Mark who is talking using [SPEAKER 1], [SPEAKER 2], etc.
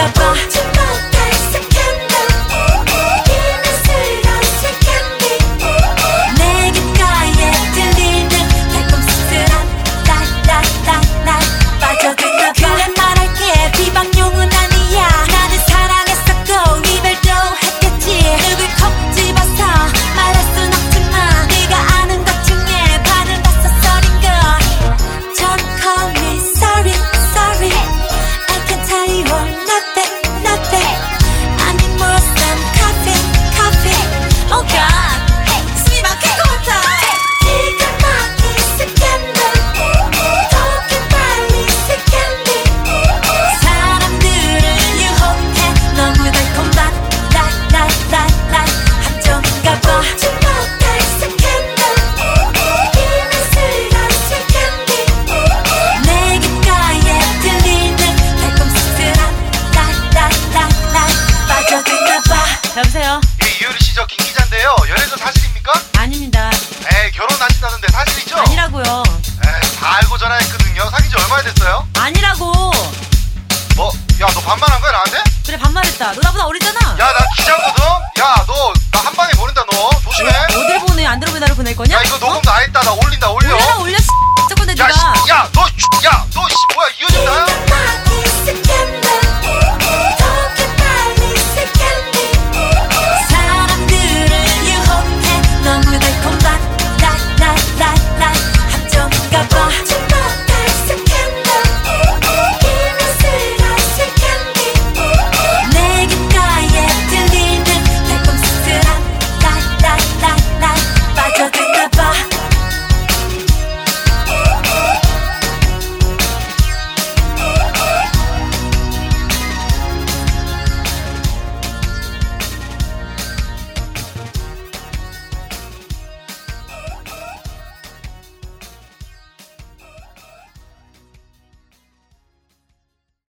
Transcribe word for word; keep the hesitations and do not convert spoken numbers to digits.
[SPEAKER 1] 봐. 못할 스캔들 이면스러운 스캔들 내 귓가에 들리는 달콤 씁쓸한 날날날날 빠져들어가. 그래 말할게 비방용은 아니야. 나는 사랑했었고 이별도 했겠지. 누굴 콕 집어서 말할 순 없지만 네가 아는 것 중에 반은 다 썰인 걸. Don't call me sorry sorry I can tell you nothing nothing I need more some coffee coffee Oh God 숨이 막힐 것 같아. 기가 막힌 스캔들 더욱더 빨리 스캔들 사람들을 유혹해 너무 달콤한 날날날날 함정인가 봐. 보지 못할 스캔들 이면스러운 스캔들 내 귓가에 들리는 달콤 씁쓸한 날날날날 빠져들나 봐. 여보세요?
[SPEAKER 2] 예, 이효리 씨, 저 김 기자인데요. 연애전 사실입니까?
[SPEAKER 1] 아닙니다.
[SPEAKER 2] 에이, 결혼하신다던데 사실이죠?
[SPEAKER 1] 아니라고요.
[SPEAKER 2] 에이, 다 알고 전화했거든요. 사귄 지 얼마나 됐어요?
[SPEAKER 1] 아니라고.
[SPEAKER 2] 뭐, 야, 너 반말한 거야, 나한테?
[SPEAKER 1] 그래 반말했다. 너 나보다 어리잖아.
[SPEAKER 2] 야, 나 기자거든? 야, 너, 나 한 방에 보낸다, 너. 조심해.
[SPEAKER 1] 어딜 보내? 안 들어보내 나를 보낼 거냐?
[SPEAKER 2] 야, 이거 녹음 다 했다. 나 올린다, 올려.
[SPEAKER 1] 올려라 올려. 저건데
[SPEAKER 2] 야,
[SPEAKER 1] 네가.
[SPEAKER 2] 씨, 야, 너, 씨, 야, 너, 씨, 뭐야, 이효리